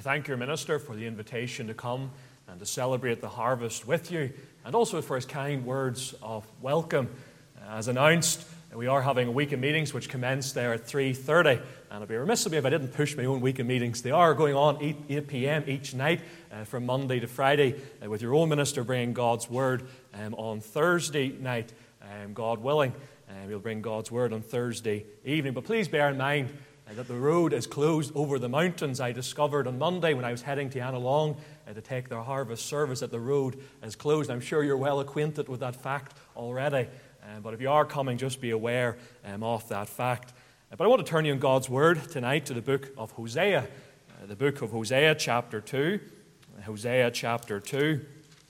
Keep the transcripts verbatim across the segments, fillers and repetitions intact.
thank your minister for the invitation to come and to celebrate the harvest with you, and also for his kind words of welcome. As announced, we are having a week of meetings which commence there at three thirty, and it'd be remiss of me if I didn't push my own week of meetings. They are going on eight p.m. each night uh, from Monday to Friday, uh, with your own minister bringing God's Word um, on Thursday night, um, God willing. Uh, we'll bring God's Word on Thursday evening. But please bear in mind uh, that the road is closed over the mountains. I discovered on Monday when I was heading to Annalong uh, to take their harvest service that the road is closed. I'm sure you're well acquainted with that fact already. Um, but if you are coming, just be aware um, of that fact. Uh, but I want to turn you in God's Word tonight to the book of Hosea. Uh, the book of Hosea, chapter two. Uh, Hosea, chapter two.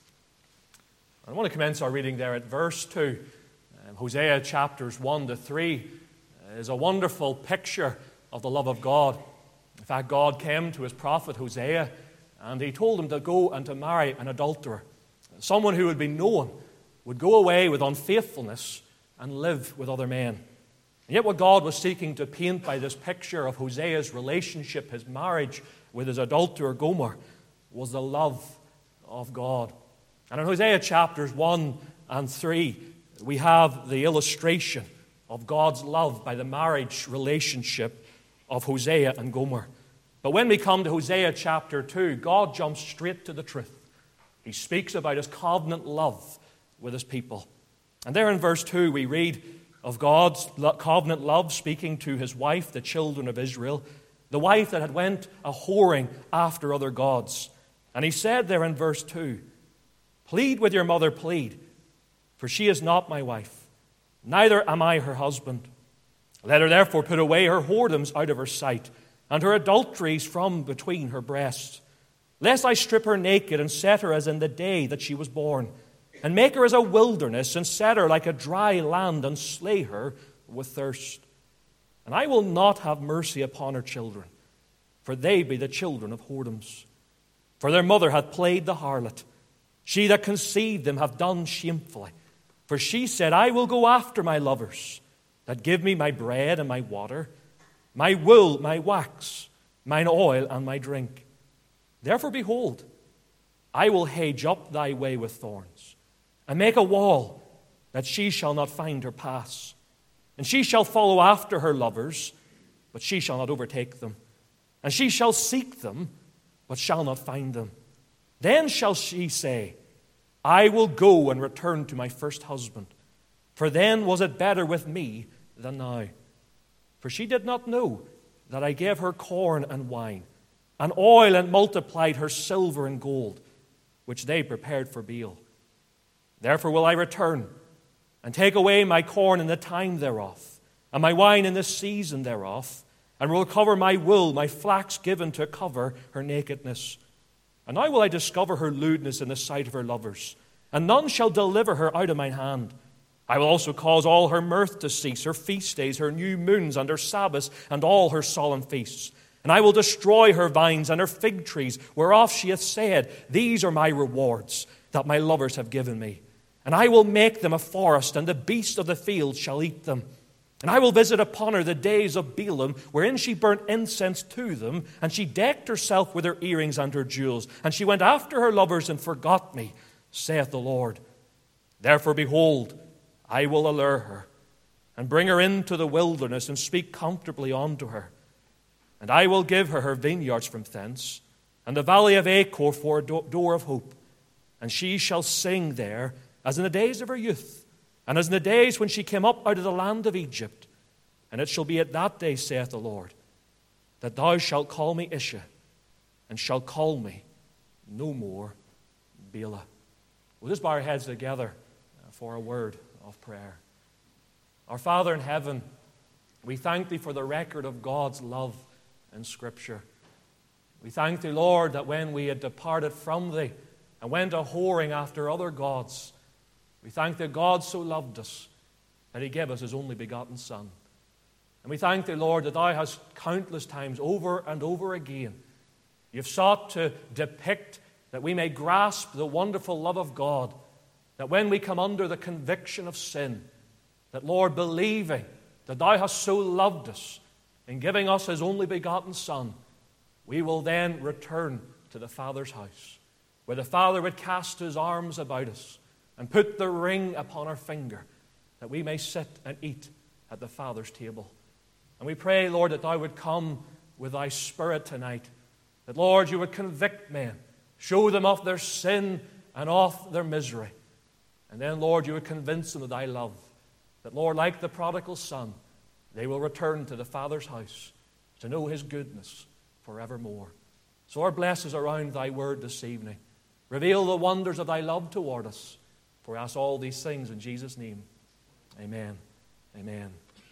I want to commence our reading there at verse two. Um, Hosea, chapters one to three, uh, is a wonderful picture of the love of God. In fact, God came to his prophet Hosea, and he told him to go and to marry an adulterer, someone who would be known, would go away with unfaithfulness and live with other men. And yet what God was seeking to paint by this picture of Hosea's relationship, his marriage with his adulterer Gomer, was the love of God. And in Hosea chapters one and three, we have the illustration of God's love by the marriage relationship of Hosea and Gomer. But when we come to Hosea chapter two, God jumps straight to the truth. He speaks about his covenant love with his people. And there in verse two we read of God's covenant love speaking to his wife, the children of Israel, the wife that had went a-whoring after other gods. And he said there in verse two, "Plead with your mother, plead, for she is not my wife, neither am I her husband. Let her therefore put away her whoredoms out of her sight, and her adulteries from between her breasts, lest I strip her naked and set her as in the day that she was born, and make her as a wilderness, and set her like a dry land, and slay her with thirst. And I will not have mercy upon her children, for they be the children of whoredoms. For their mother hath played the harlot. She that conceived them hath done shamefully. For she said, I will go after my lovers, that give me my bread and my water, my wool, my wax, mine oil, and my drink. Therefore, behold, I will hedge up thy way with thorns, and make a wall, that she shall not find her paths. And she shall follow after her lovers, but she shall not overtake them. And she shall seek them, but shall not find them. Then shall she say, I will go and return to my first husband, for then was it better with me than now. For she did not know that I gave her corn and wine, and oil, and multiplied her silver and gold, which they prepared for Baal. Therefore will I return, and take away my corn in the time thereof, and my wine in the season thereof, and will cover my wool, my flax given to cover her nakedness. And now will I discover her lewdness in the sight of her lovers, and none shall deliver her out of mine hand. I will also cause all her mirth to cease, her feast days, her new moons, and her Sabbaths, and all her solemn feasts. And I will destroy her vines and her fig trees, whereof she hath said, These are my rewards, that my lovers have given me. And I will make them a forest, and the beasts of the field shall eat them. And I will visit upon her the days of Balaam, wherein she burnt incense to them, and she decked herself with her earrings and her jewels. And she went after her lovers and forgot me, saith the Lord. Therefore, behold, I will allure her, and bring her into the wilderness, and speak comfortably unto her. And I will give her her vineyards from thence, and the valley of Achor for a door of hope. And she shall sing there, as in the days of her youth, and as in the days when she came up out of the land of Egypt. And it shall be at that day, saith the Lord, that thou shalt call me Isha, and shalt call me no more Bela. We'll just bow our heads together for a word of prayer. Our Father in heaven, we thank Thee for the record of God's love in Scripture. We thank Thee, Lord, that when we had departed from Thee and went a-whoring after other gods, we thank Thee God so loved us that He gave us His only begotten Son. And we thank Thee, Lord, that Thou hast countless times over and over again, You've sought to depict that we may grasp the wonderful love of God, that when we come under the conviction of sin, that, Lord, believing that Thou hast so loved us in giving us His only begotten Son, we will then return to the Father's house, where the Father would cast his arms about us and put the ring upon our finger, that we may sit and eat at the Father's table. And we pray, Lord, that thou would come with thy Spirit tonight, that, Lord, you would convict men, show them of their sin and of their misery. And then, Lord, you would convince them of thy love, that, Lord, like the prodigal son, they will return to the Father's house to know his goodness forevermore. So, Lord, bless us around thy word this evening. Reveal the wonders of thy love toward us. For we ask all these things in Jesus' name. Amen. Amen.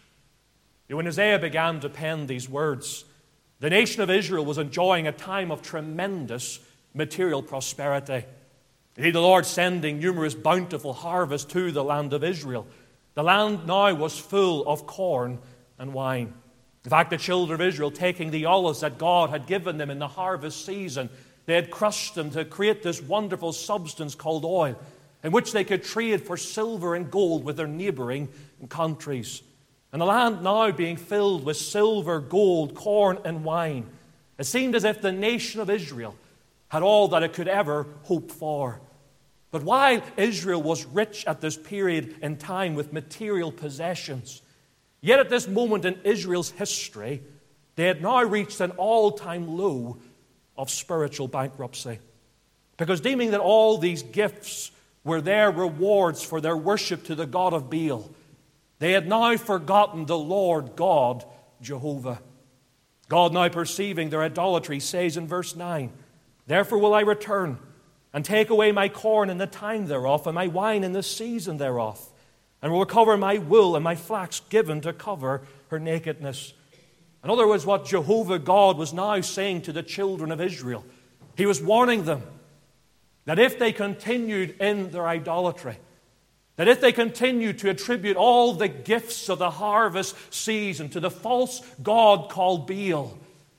When Isaiah began to pen these words, the nation of Israel was enjoying a time of tremendous material prosperity. Indeed, the Lord sending numerous bountiful harvests to the land of Israel. The land now was full of corn and wine. In fact, the children of Israel, taking the olives that God had given them in the harvest season, they had crushed them to create this wonderful substance called oil, in which they could trade for silver and gold with their neighboring countries. And the land now being filled with silver, gold, corn, and wine, it seemed as if the nation of Israel had all that it could ever hope for. But while Israel was rich at this period in time with material possessions, yet at this moment in Israel's history, they had now reached an all-time low of spiritual bankruptcy. Because deeming that all these gifts were their rewards for their worship to the god of Baal, they had now forgotten the Lord God, Jehovah. God, now perceiving their idolatry, says in verse nine, "Therefore will I return, and take away my corn in the time thereof, and my wine in the season thereof, and will recover my wool and my flax given to cover her nakedness." In other words, what Jehovah God was now saying to the children of Israel, he was warning them that if they continued in their idolatry, that if they continued to attribute all the gifts of the harvest season to the false god called Baal,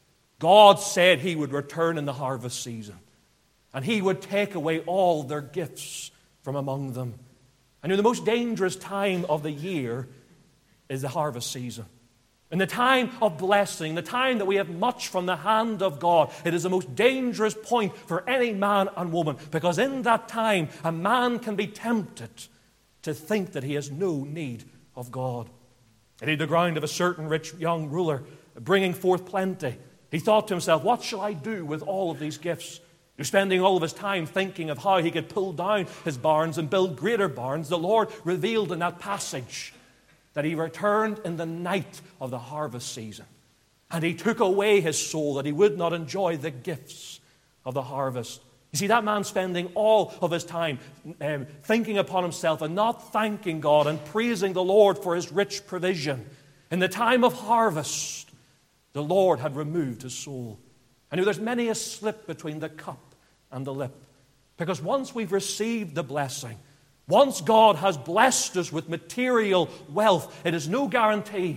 God said he would return in the harvest season, and he would take away all their gifts from among them. And the most dangerous time of the year is the harvest season. In the time of blessing, the time that we have much from the hand of God, it is the most dangerous point for any man and woman, because in that time a man can be tempted to think that he has no need of God. Indeed, the ground of a certain rich young ruler bringing forth plenty, he thought to himself, what shall I do with all of these gifts? He was spending all of his time thinking of how he could pull down his barns and build greater barns. The Lord revealed in that passage that he returned in the night of the harvest season, and he took away his soul, that he would not enjoy the gifts of the harvest. You see, that man spending all of his time um, thinking upon himself and not thanking God and praising the Lord for his rich provision. In the time of harvest, the Lord had removed his soul. I know there's many a slip between the cup and the lip, because once we've received the blessing, once God has blessed us with material wealth, it is no guarantee,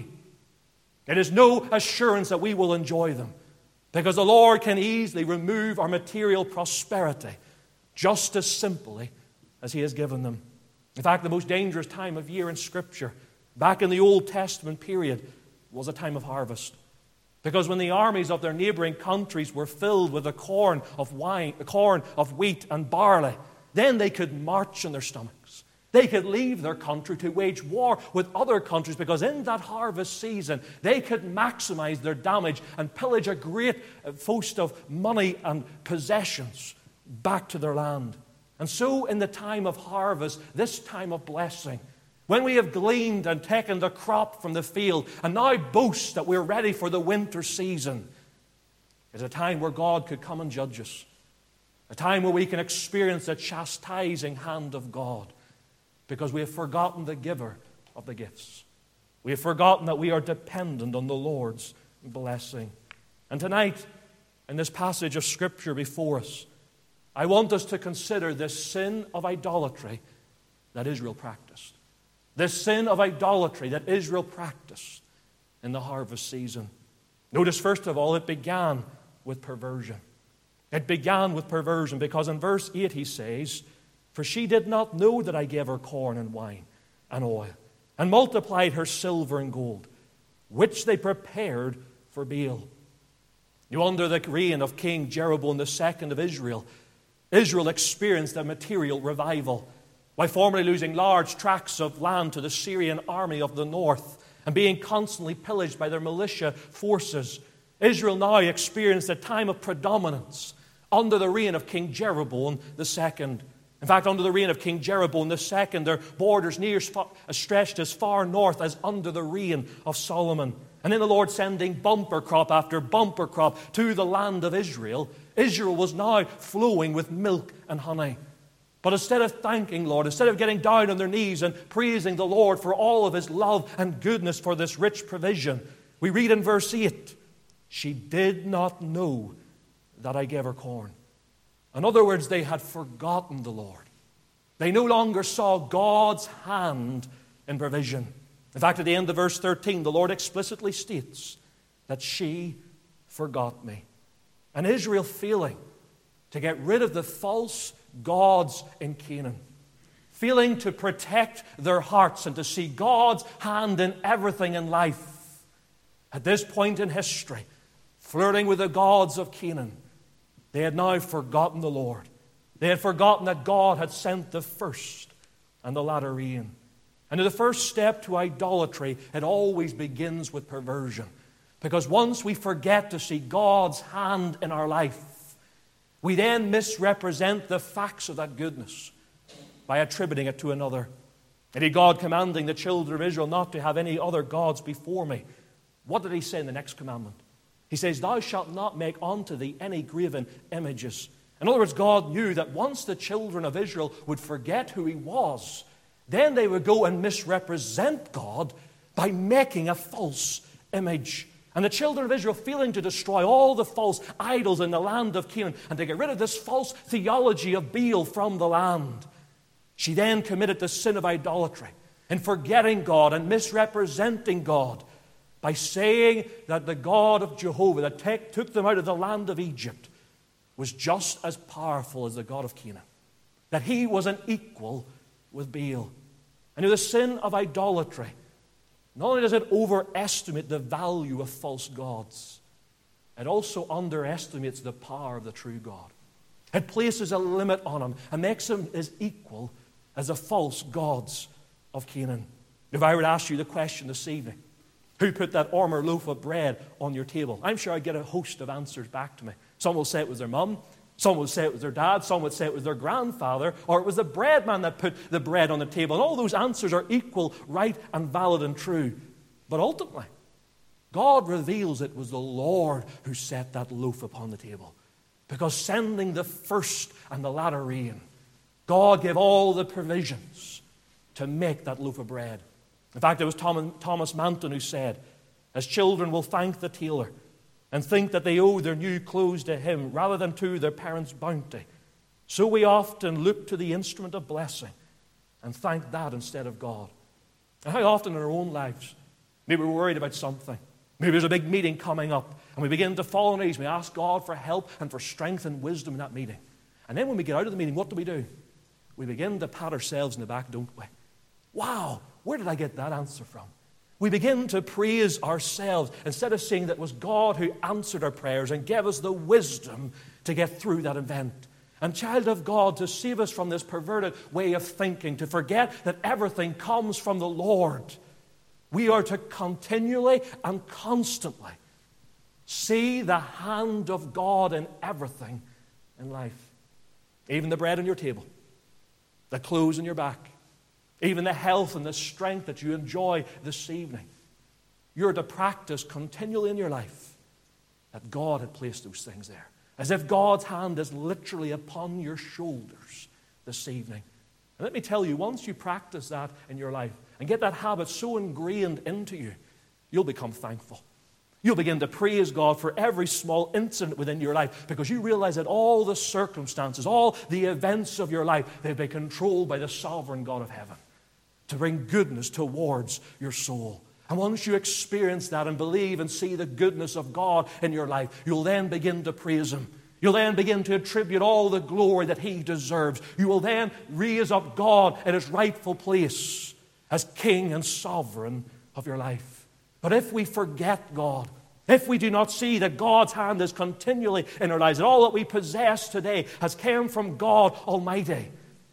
it is no assurance that we will enjoy them. Because the Lord can easily remove our material prosperity just as simply as he has given them. In fact, the most dangerous time of year in Scripture, back in the Old Testament period, was a time of harvest. Because when the armies of their neighboring countries were filled with the corn of wine, the corn of wheat and barley, then they could march on their stomachs. They could leave their country to wage war with other countries, because in that harvest season, they could maximize their damage and pillage a great host of money and possessions back to their land. And so in the time of harvest, this time of blessing, when we have gleaned and taken the crop from the field and now boast that we're ready for the winter season, is a time where God could come and judge us. A time where we can experience the chastising hand of God, because we have forgotten the giver of the gifts. We have forgotten that we are dependent on the Lord's blessing. And tonight, in this passage of Scripture before us, I want us to consider this sin of idolatry that Israel practiced. This sin of idolatry that Israel practiced in the harvest season. Notice, first of all, it began with perversion. It began with perversion, because in verse eight he says, "For she did not know that I gave her corn and wine and oil, and multiplied her silver and gold, which they prepared for Baal." You know, under the reign of King Jeroboam the second of Israel, Israel experienced a material revival by formerly losing large tracts of land to the Syrian army of the north and being constantly pillaged by their militia forces. Israel now experienced a time of predominance under the reign of King Jeroboam the second. In fact, under the reign of King Jeroboam the second, their borders near stretched as far north as under the reign of Solomon. And then the Lord sending bumper crop after bumper crop to the land of Israel, Israel was now flowing with milk and honey. But instead of thanking Lord, instead of getting down on their knees and praising the Lord for all of His love and goodness for this rich provision, we read in verse eight, she did not know that I gave her corn. In other words, they had forgotten the Lord. They no longer saw God's hand in provision. In fact, at the end of verse thirteen, the Lord explicitly states that she forgot me. And Israel failing to get rid of the false gods in Canaan, failing to protect their hearts and to see God's hand in everything in life. At this point in history, flirting with the gods of Canaan, they had now forgotten the Lord. They had forgotten that God had sent the first and the latter rain. And the first step to idolatry, it always begins with perversion. Because once we forget to see God's hand in our life, we then misrepresent the facts of that goodness by attributing it to another. Indeed, God commanding the children of Israel not to have any other gods before me. What did He say in the next commandment? He says, thou shalt not make unto thee any graven images. In other words, God knew that once the children of Israel would forget who He was, then they would go and misrepresent God by making a false image. And the children of Israel, feeling to destroy all the false idols in the land of Canaan and to get rid of this false theology of Baal from the land, she then committed the sin of idolatry in forgetting God and misrepresenting God by saying that the God of Jehovah that take, took them out of the land of Egypt was just as powerful as the God of Canaan, that He was an equal with Baal. And in the sin of idolatry, not only does it overestimate the value of false gods, it also underestimates the power of the true God. It places a limit on Him and makes Him as equal as the false gods of Canaan. If I were to ask you the question this evening, who put that armor loaf of bread on your table? I'm sure I'd get a host of answers back to me. Some will say it was their mum. Some would say it was their dad. Some would say it was their grandfather. Or it was the bread man that put the bread on the table. And all those answers are equal, right, and valid and true. But ultimately, God reveals it was the Lord who set that loaf upon the table. Because sending the first and the latter rain, God gave all the provisions to make that loaf of bread. In fact, it was Thomas Manton who said, as children will thank the tailor and think that they owe their new clothes to him rather than to their parents' bounty, so we often look to the instrument of blessing and thank that instead of God. And how often in our own lives, maybe we're worried about something. Maybe there's a big meeting coming up and we begin to fall on our knees. We ask God for help and for strength and wisdom in that meeting. And then when we get out of the meeting, what do we do? We begin to pat ourselves in the back, don't we? Wow, where did I get that answer from? We begin to praise ourselves instead of saying that it was God who answered our prayers and gave us the wisdom to get through that event. And child of God, to save us from this perverted way of thinking, to forget that everything comes from the Lord, we are to continually and constantly see the hand of God in everything in life. Even the bread on your table, the clothes on your back, even the health and the strength that you enjoy this evening. You're to practice continually in your life that God had placed those things there. As if God's hand is literally upon your shoulders this evening. And let me tell you, once you practice that in your life and get that habit so ingrained into you, you'll become thankful. You'll begin to praise God for every small incident within your life because you realize that all the circumstances, all the events of your life, they've been controlled by the sovereign God of heaven to bring goodness towards your soul. And once you experience that and believe and see the goodness of God in your life, you'll then begin to praise Him. You'll then begin to attribute all the glory that He deserves. You will then raise up God in His rightful place as King and Sovereign of your life. But if we forget God, if we do not see that God's hand is continually in our lives, that all that we possess today has come from God Almighty,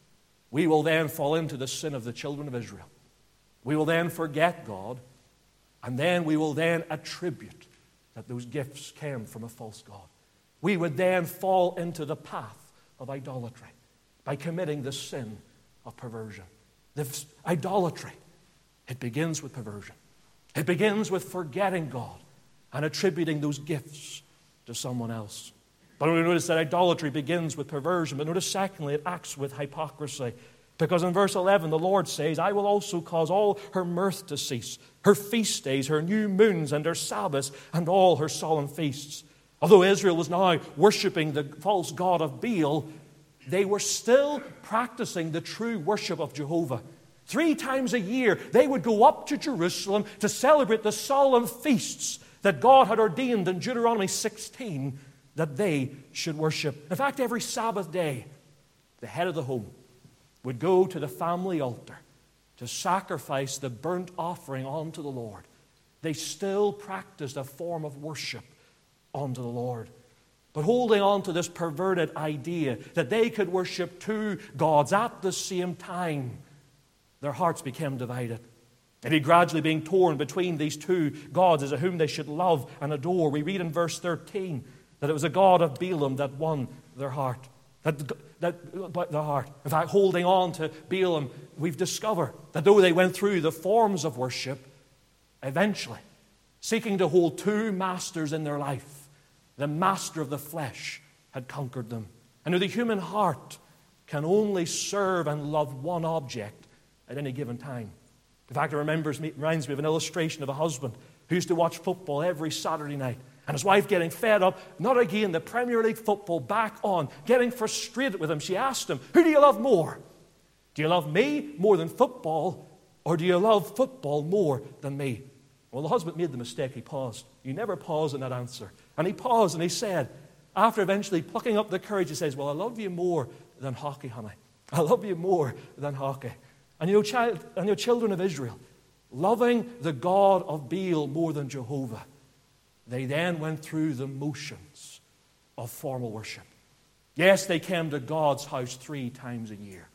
we will then fall into the sin of the children of Israel. We will then forget God, and then we will then attribute that those gifts came from a false God. We would then fall into the path of idolatry by committing the sin of perversion. This idolatry, it begins with perversion. It begins with forgetting God and attributing those gifts to someone else. But we notice that idolatry begins with perversion. But notice, secondly, it acts with hypocrisy. Because in verse eleven, the Lord says, I will also cause all her mirth to cease, her feast days, her new moons, and her Sabbaths, and all her solemn feasts. Although Israel was now worshipping the false god of Baal, they were still practicing the true worship of Jehovah. Three times a year, they would go up to Jerusalem to celebrate the solemn feasts that God had ordained in Deuteronomy sixteen that they should worship. In fact, every Sabbath day, the head of the home would go to the family altar to sacrifice the burnt offering unto the Lord. They still practiced a form of worship unto the Lord. But holding on to this perverted idea that they could worship two gods at the same time, their hearts became divided. And he gradually being torn between these two gods as to whom they should love and adore. We read in verse thirteen that it was a god of Balaam that won their heart. That, that, their heart. In fact, holding on to Balaam, we've discovered that though they went through the forms of worship, eventually, seeking to hold two masters in their life, the master of the flesh had conquered them. And the human heart can only serve and love one object at any given time. In fact, it remembers me, reminds me of an illustration of a husband who used to watch football every Saturday night. And his wife getting fed up, not again the Premier League football back on, getting frustrated with him. She asked him, who do you love more? Do you love me more than football, or do you love football more than me? Well, the husband made the mistake. He paused. You never pause in that answer. And he paused and he said, after eventually plucking up the courage, he says, well, I love you more than hockey, honey. I love you more than hockey. And you know, child, and you children of Israel, loving the God of Baal more than Jehovah, they then went through the motions of formal worship. Yes, they came to God's house three times a year.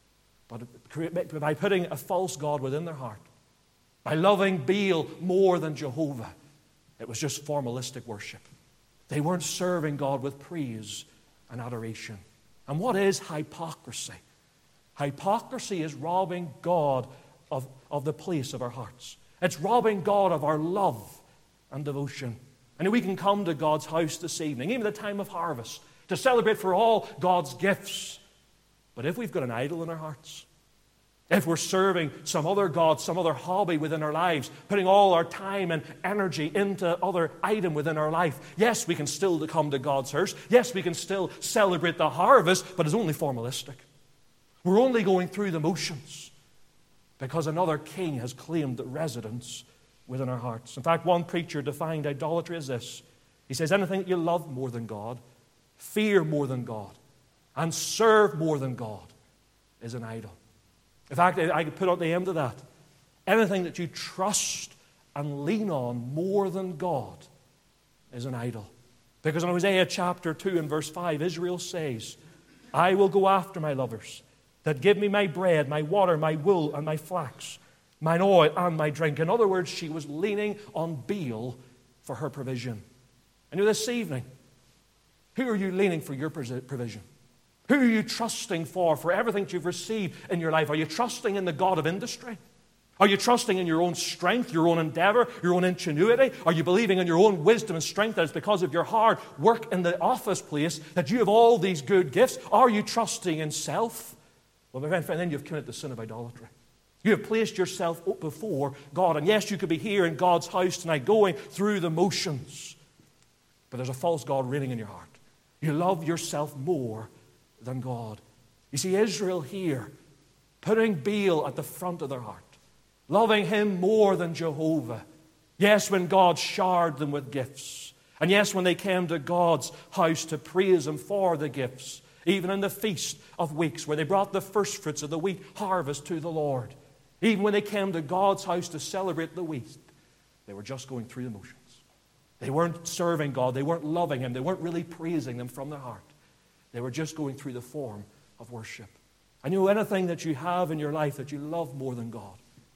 But by putting a false god within their heart, by loving Baal more than Jehovah, it was just formalistic worship. They weren't serving God with praise and adoration. And what is hypocrisy? Hypocrisy is robbing God of, of the place of our hearts. It's robbing God of our love and devotion. And we can come to God's house this evening, even the time of harvest, to celebrate for all God's gifts. But if we've got an idol in our hearts, if we're serving some other god, some other hobby within our lives, putting all our time and energy into other item within our life, yes, we can still come to God's house. Yes, we can still celebrate the harvest, but it's only formalistic. We're only going through the motions because another king has claimed the residence within our hearts. In fact, one preacher defined idolatry as this. He says, anything that you love more than God, fear more than God, and serve more than God is an idol. In fact, I could put at the end of that, anything that you trust and lean on more than God is an idol. Because in Hosea chapter two and verse five, Israel says, I will go after my lovers that give me my bread, my water, my wool, and my flax, mine oil and my drink. In other words, she was leaning on Baal for her provision. And you know, this evening, who are you leaning for your provision? Who are you trusting for, for everything that you've received in your life? Are you trusting in the God of industry? Are you trusting in your own strength, your own endeavor, your own ingenuity? Are you believing in your own wisdom and strength that it's because of your hard work in the office place that you have all these good gifts? Are you trusting in self? Well, my friend, then you've committed the sin of idolatry. You have placed yourself up before God. And yes, you could be here in God's house tonight going through the motions. But there's a false God reigning in your heart. You love yourself more than God. You see, Israel here, putting Baal at the front of their heart, loving him more than Jehovah. Yes, when God showered them with gifts. And yes, when they came to God's house to praise Him for the gifts. Even in the Feast of Weeks, where they brought the first fruits of the wheat harvest to the Lord. Even when they came to God's house to celebrate the wheat, they were just going through the motions. They weren't serving God. They weren't loving Him. They weren't really praising Him from their heart. They were just going through the form of worship. And you know, anything that you have in your life that you love more than God,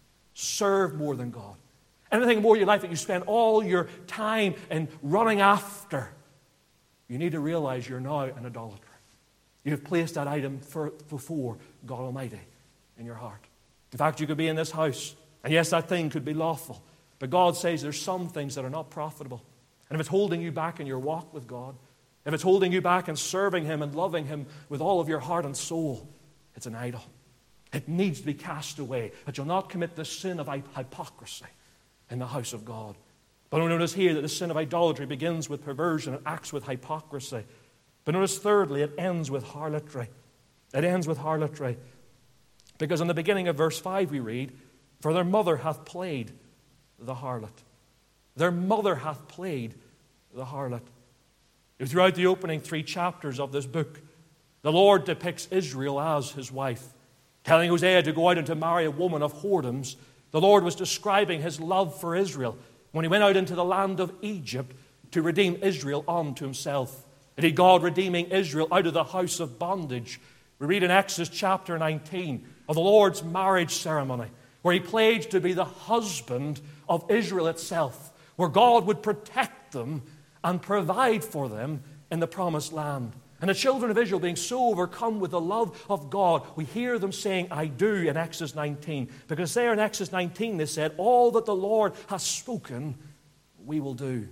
serve more than God, anything more in your life that you spend all your time in running after, you need to realize you're now an idolater. You have placed that item for, before God Almighty in your heart. In fact, you could be in this house, and yes, that thing could be lawful, but God says there's some things that are not profitable. And if it's holding you back in your walk with God, if it's holding you back in serving Him and loving Him with all of your heart and soul, it's an idol. It needs to be cast away, that you'll not commit the sin of hypocrisy in the house of God. But notice here that the sin of idolatry begins with perversion and acts with hypocrisy. But notice thirdly, it ends with harlotry. It ends with harlotry. Because in the beginning of verse five we read, "For their mother hath played the harlot." Their mother hath played the harlot. Throughout the opening three chapters of this book, the Lord depicts Israel as His wife. Telling Hosea to go out and to marry a woman of whoredoms, the Lord was describing His love for Israel when He went out into the land of Egypt to redeem Israel unto Himself. Indeed, God redeeming Israel out of the house of bondage. We read in Exodus chapter nineteen of the Lord's marriage ceremony, where He pledged to be the husband of Israel itself, where God would protect them and provide for them in the promised land. And the children of Israel being so overcome with the love of God, we hear them saying, "I do," in Exodus nineteen. Because there in Exodus nineteen they said, "All that the Lord has spoken, we will do."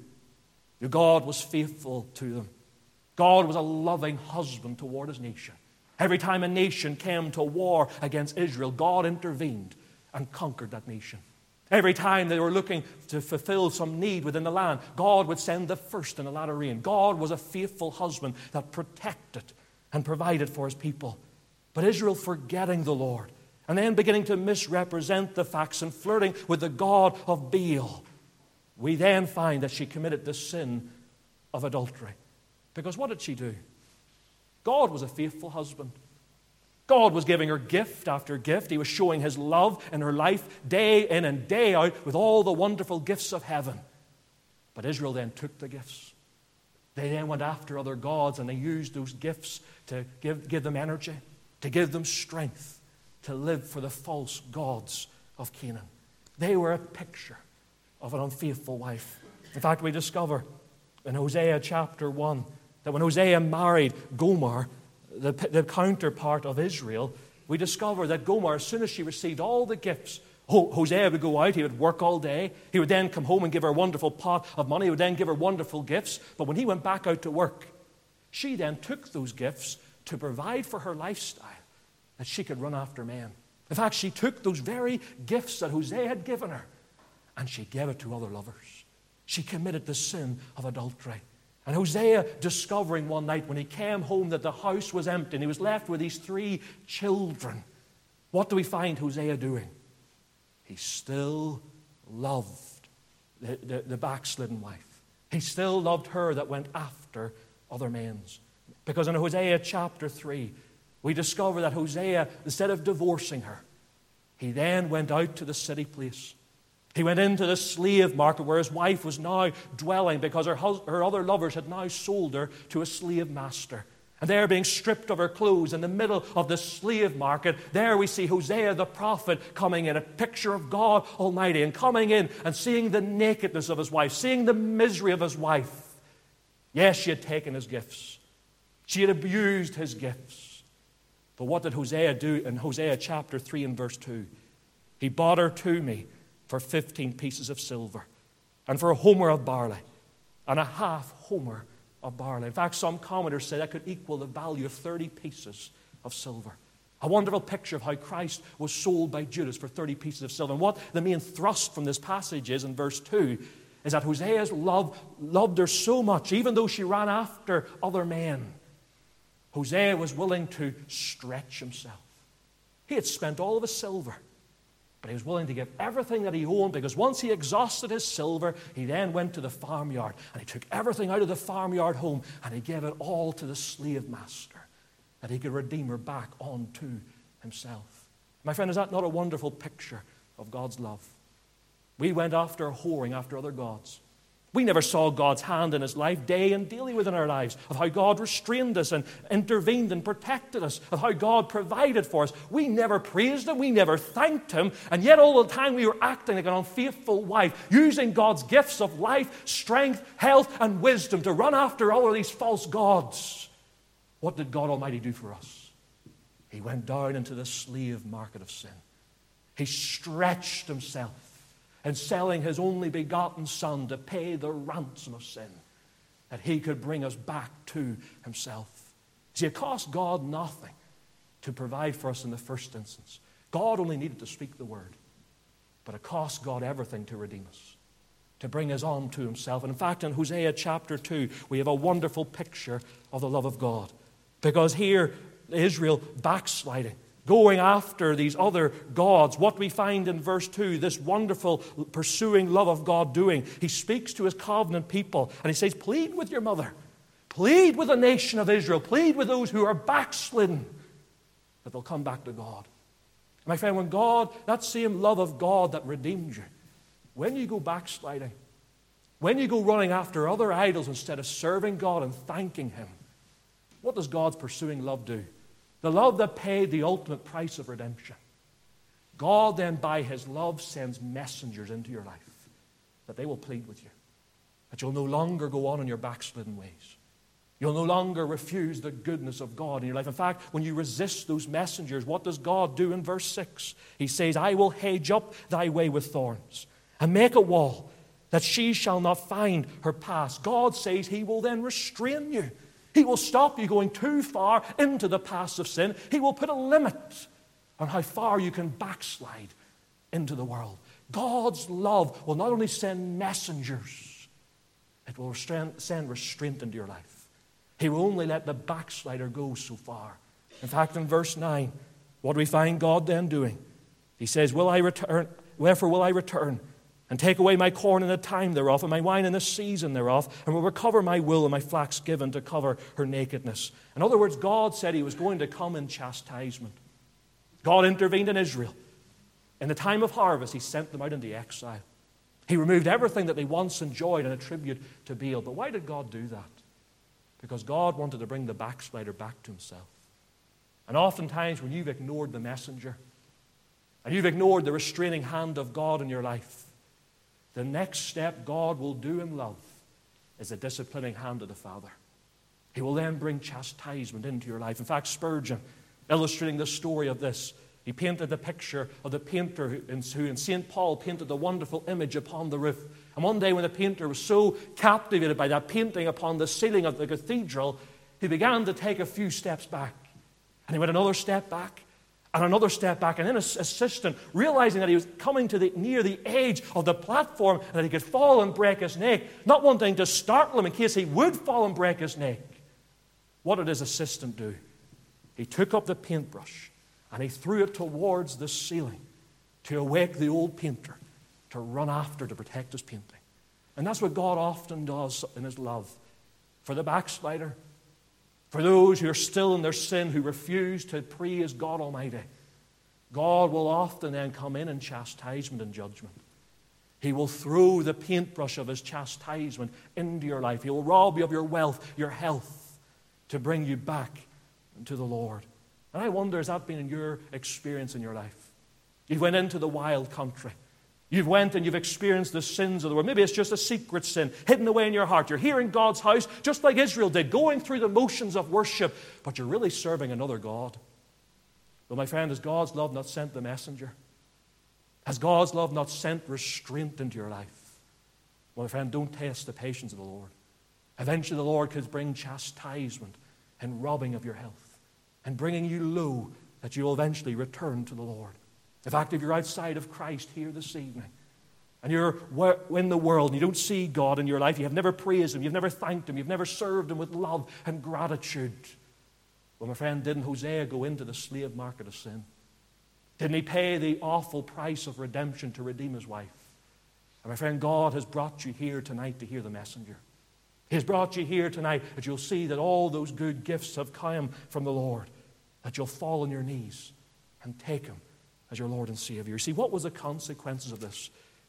God was faithful to them. God was a loving husband toward His nation. Every time a nation came to war against Israel, God intervened and conquered that nation. Every time they were looking to fulfill some need within the land, God would send the first and the latter rain. God was a faithful husband that protected and provided for His people. But Israel forgetting the Lord and then beginning to misrepresent the facts and flirting with the god of Baal, we then find that she committed the sin of adultery. Because what did she do? God was a faithful husband. God was giving her gift after gift. He was showing His love in her life day in and day out with all the wonderful gifts of heaven. But Israel then took the gifts. They then went after other gods, and they used those gifts to give, give them energy, to give them strength, to live for the false gods of Canaan. They were a picture of an unfaithful wife. In fact, we discover in Hosea chapter one that when Hosea married Gomer, the, the counterpart of Israel, we discover that Gomer, as soon as she received all the gifts, Hosea would go out, he would work all day, he would then come home and give her a wonderful pot of money, he would then give her wonderful gifts, but when he went back out to work, she then took those gifts to provide for her lifestyle, that she could run after men. In fact, she took those very gifts that Hosea had given her, and she gave it to other lovers. She committed the sin of adultery. And Hosea, discovering one night when he came home that the house was empty and he was left with these three children, what do we find Hosea doing? He still loved the, the, the backslidden wife. He still loved her that went after other men's. Because in Hosea chapter three, we discover that Hosea, instead of divorcing her, he then went out to the city place. He went into the slave market where his wife was now dwelling because her, hus- her other lovers had now sold her to a slave master. And there, being stripped of her clothes in the middle of the slave market, there we see Hosea the prophet coming in, a picture of God Almighty, and coming in and seeing the nakedness of his wife, seeing the misery of his wife. Yes, she had taken his gifts. She had abused his gifts. But what did Hosea do in Hosea chapter three and verse two? He bought her to me for fifteen pieces of silver, and for a homer of barley, and a half homer of barley. In fact, some commentators say that could equal the value of thirty pieces of silver. A wonderful picture of how Christ was sold by Judas for thirty pieces of silver. And what the main thrust from this passage is in verse two is that Hosea's love loved her so much, even though she ran after other men, Hosea was willing to stretch himself. He had spent all of his silver, but he was willing to give everything that he owned, because once he exhausted his silver, he then went to the farmyard and he took everything out of the farmyard home and he gave it all to the slave master, that he could redeem her back onto himself. My friend, is that not a wonderful picture of God's love? We went after whoring after other gods. We never saw God's hand in his life day and daily within our lives, of how God restrained us and intervened and protected us, of how God provided for us. We never praised him, we never thanked him, and yet all the time we were acting like an unfaithful wife, using God's gifts of life, strength, health, and wisdom to run after all of these false gods. What did God Almighty do for us? He went down into the slave market of sin. He stretched himself and selling his only begotten Son to pay the ransom of sin, that he could bring us back to himself. See, it cost God nothing to provide for us in the first instance. God only needed to speak the word. But it cost God everything to redeem us, to bring us on to himself. And in fact, in Hosea chapter two, we have a wonderful picture of the love of God. Because here, Israel backsliding, going after these other gods. What we find in verse two, this wonderful pursuing love of God doing. He speaks to his covenant people and he says, plead with your mother. Plead with the nation of Israel. Plead with those who are backslidden that they'll come back to God. My friend, when God, that same love of God that redeemed you, when you go backsliding, when you go running after other idols instead of serving God and thanking him, what does God's pursuing love do? The love that paid the ultimate price of redemption. God then, by his love, sends messengers into your life that they will plead with you, that you'll no longer go on in your backslidden ways. You'll no longer refuse the goodness of God in your life. In fact, when you resist those messengers, what does God do in verse six? He says, I will hedge up thy way with thorns and make a wall that she shall not find her pass. God says he will then restrain you. He will stop you going too far into the paths of sin. He will put a limit on how far you can backslide into the world. God's love will not only send messengers, it will send restraint into your life. He will only let the backslider go so far. In fact, in verse nine, what do we find God then doing? He says, Will I return? Wherefore will I return? And take away my corn in the time thereof, and my wine in the season thereof, and will recover my wool and my flax given to cover her nakedness. In other words, God said he was going to come in chastisement. God intervened in Israel. In the time of harvest, he sent them out into exile. He removed everything that they once enjoyed and attributed to Baal. But why did God do that? Because God wanted to bring the backslider back to himself. And oftentimes when you've ignored the messenger, and you've ignored the restraining hand of God in your life, the next step God will do in love is the disciplining hand of the Father. He will then bring chastisement into your life. In fact, Spurgeon, illustrating the story of this, he painted the picture of the painter who in Saint Paul painted the wonderful image upon the roof. And one day when the painter was so captivated by that painting upon the ceiling of the cathedral, he began to take a few steps back. And he went another step back, and another step back, and then his assistant, realizing that he was coming to the, near the edge of the platform and that he could fall and break his neck, not wanting to startle him in case he would fall and break his neck, what did his assistant do? He took up the paintbrush and he threw it towards the ceiling to awake the old painter to run after to protect his painting. And that's what God often does in his love for the backslider, for those who are still in their sin, who refuse to praise God Almighty. God will often then come in in chastisement and judgment. He will throw the paintbrush of his chastisement into your life. He will rob you of your wealth, your health, to bring you back to the Lord. And I wonder, has that been in your experience in your life? You went into the wild country. You've went and you've experienced the sins of the world. Maybe it's just a secret sin hidden away in your heart. You're here in God's house, just like Israel did, going through the motions of worship, but you're really serving another God. Well, my friend, has God's love not sent the messenger? Has God's love not sent restraint into your life? Well, my friend, don't test the patience of the Lord. Eventually the Lord could bring chastisement and robbing of your health and bringing you low that you will eventually return to the Lord. In fact, if you're outside of Christ here this evening and you're in the world and you don't see God in your life, you have never praised him, you've never thanked him, you've never served him with love and gratitude. Well, my friend, didn't Hosea go into the slave market of sin? Didn't he pay the awful price of redemption to redeem his wife? And my friend, God has brought you here tonight to hear the messenger. He has brought you here tonight that you'll see that all those good gifts have come from the Lord, that you'll fall on your knees and take him as your Lord and Savior. See, what was the consequences of this?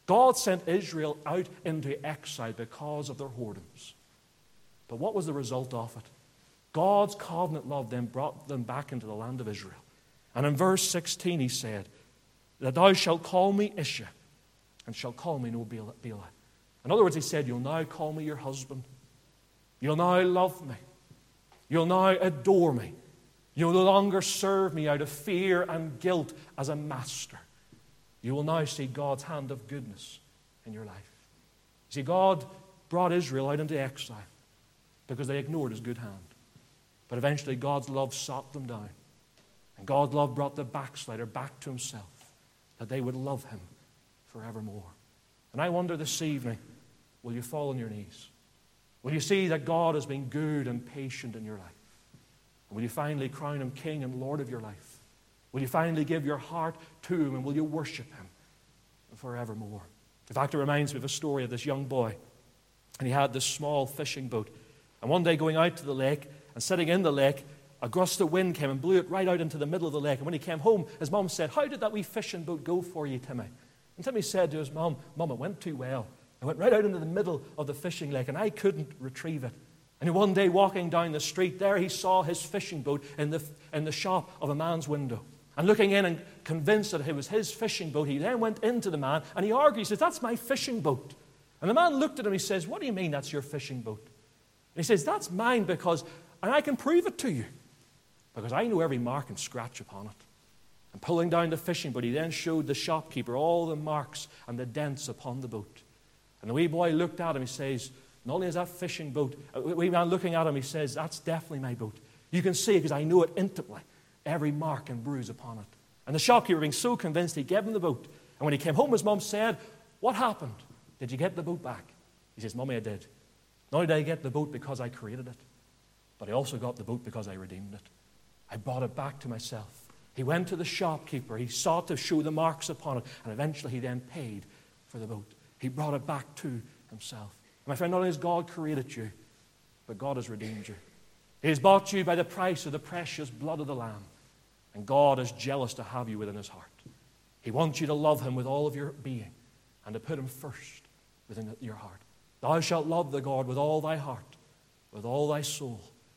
God sent Israel out into exile because of their whoredoms. But what was the result of it? God's covenant love then brought them back into the land of Israel. And in verse sixteen he said, that thou shalt call me Isha, and shalt call me no Bela. In other words, he said, you'll now call me your husband. You'll now love me. You'll now adore me. You'll no longer serve me out of fear and guilt as a master. You will now see God's hand of goodness in your life. See, God brought Israel out into exile because they ignored his good hand. But eventually God's love sought them down. And God's love brought the backslider back to himself, that they would love him forevermore. And I wonder this evening, will you fall on your knees? Will you see that God has been good and patient in your life? And will you finally crown him King and Lord of your life? Will you finally give your heart to him, and will you worship him forevermore? In fact, it reminds me of a story of this young boy. And he had this small fishing boat. And one day going out to the lake and sitting in the lake, a gust of wind came and blew it right out into the middle of the lake. And when he came home, his mum said, how did that wee fishing boat go for you, Timmy? And Timmy said to his mum, Mum, it went too well. It went right out into the middle of the fishing lake, and I couldn't retrieve it. And one day, walking down the street, there he saw his fishing boat in the, in the shop of a man's window. And looking in and convinced that it was his fishing boat, he then went into the man, and he argued, he says, that's my fishing boat. And the man looked at him, he says, what do you mean that's your fishing boat? And he says, that's mine because, and I can prove it to you, because I know every mark and scratch upon it. And pulling down the fishing boat, he then showed the shopkeeper all the marks and the dents upon the boat. And the wee boy looked at him, he says, not only is that fishing boat, a wee man looking at him, he says, that's definitely my boat. You can see it because I know it intimately, every mark and bruise upon it. And the shopkeeper, being so convinced, he gave him the boat. And when he came home, his mum said, what happened? Did you get the boat back? He says, Mummy, I did. Not only did I get the boat because I created it, but I also got the boat because I redeemed it. I brought it back to myself. He went to the shopkeeper. He sought to show the marks upon it. And eventually he then paid for the boat. He brought it back to himself. My friend, not only has God created you, but God has redeemed you. He has bought you by the price of the precious blood of the Lamb. And God is jealous to have you within his heart. He wants you to love him with all of your being and to put him first within your heart. Thou shalt love the God with all thy heart, with all thy soul,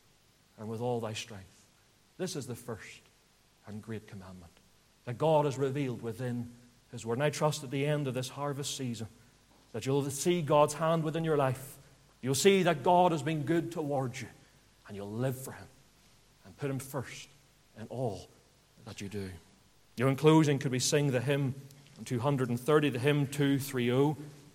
and with all thy strength. This is the first and great commandment that God has revealed within his word. And I trust at the end of this harvest season that you'll see God's hand within your life. You'll see that God has been good towards you, and you'll live for him and put him first in all that you do. You know, in closing, could we sing the hymn two thirty, the hymn two thirty?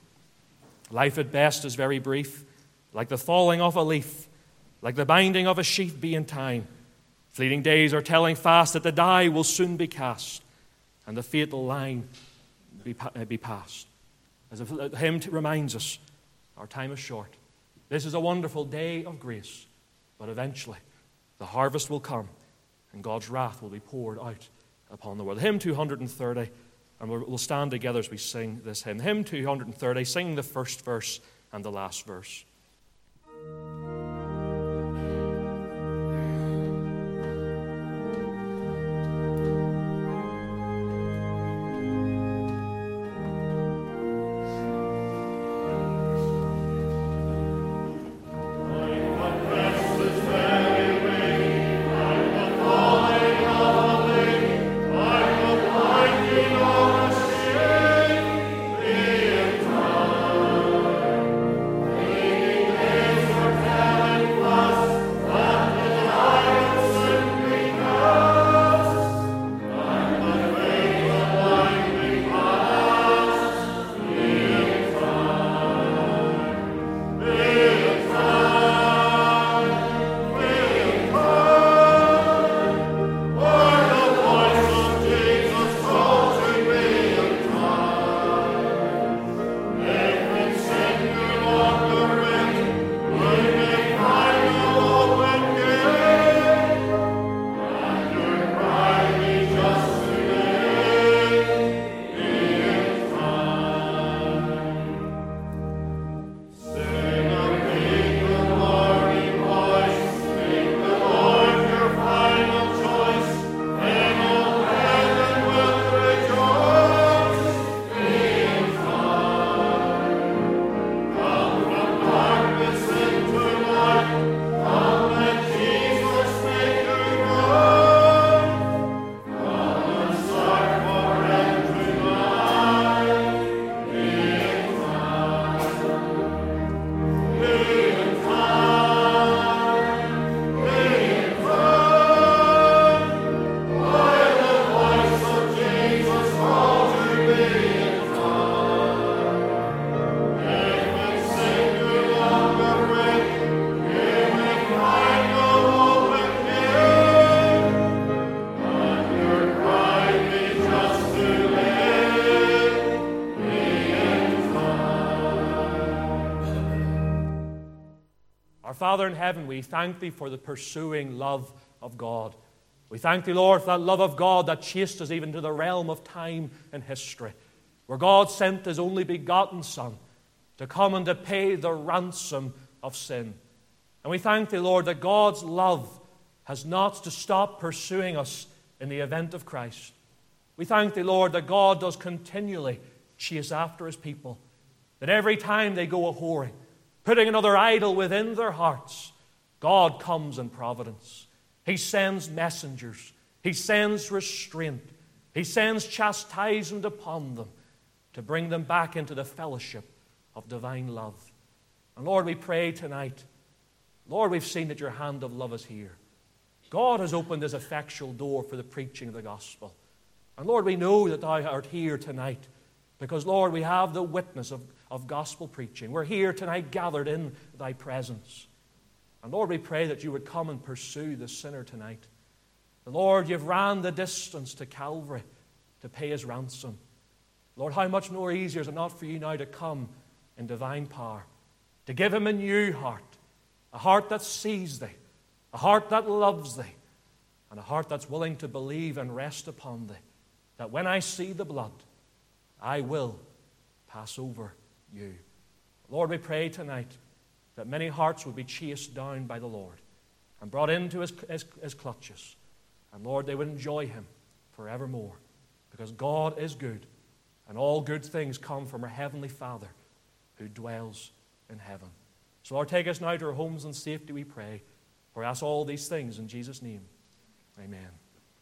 Life at best is very brief, like the falling of a leaf, like the binding of a sheaf be in time. Fleeting days are telling fast that the die will soon be cast, and the fatal line be, be passed. As the hymn reminds us, our time is short. This is a wonderful day of grace, but eventually the harvest will come, and God's wrath will be poured out upon the world. Hymn two thirty, and we'll stand together as we sing this hymn. Hymn two thirty, singing the first verse and the last verse. Amen. Father in heaven, we thank Thee for the pursuing love of God. We thank Thee, Lord, for that love of God that chased us even to the realm of time and history, where God sent His only begotten Son to come and to pay the ransom of sin. And we thank Thee, Lord, that God's love has not to stop pursuing us in the event of Christ. We thank Thee, Lord, that God does continually chase after His people, that every time they go a-whoring, putting another idol within their hearts, God comes in providence. He sends messengers. He sends restraint. He sends chastisement upon them to bring them back into the fellowship of divine love. And Lord, we pray tonight, Lord, we've seen that Your hand of love is here. God has opened His effectual door for the preaching of the gospel. And Lord, we know that Thou art here tonight because, Lord, we have the witness of, of gospel preaching. We're here tonight gathered in Thy presence. And Lord, we pray that You would come and pursue the sinner tonight. And Lord, You've ran the distance to Calvary to pay His ransom. Lord, how much more easier is it not for You now to come in divine power, to give Him a new heart, a heart that sees Thee, a heart that loves Thee, and a heart that's willing to believe and rest upon Thee, that when I see the blood, I will pass over You. Lord, we pray tonight that many hearts would be chased down by the Lord and brought into His, his, his clutches. And Lord, they would enjoy Him forevermore, because God is good, and all good things come from our Heavenly Father who dwells in heaven. So Lord, take us now to our homes in safety, we pray. For we ask all these things in Jesus' name. Amen.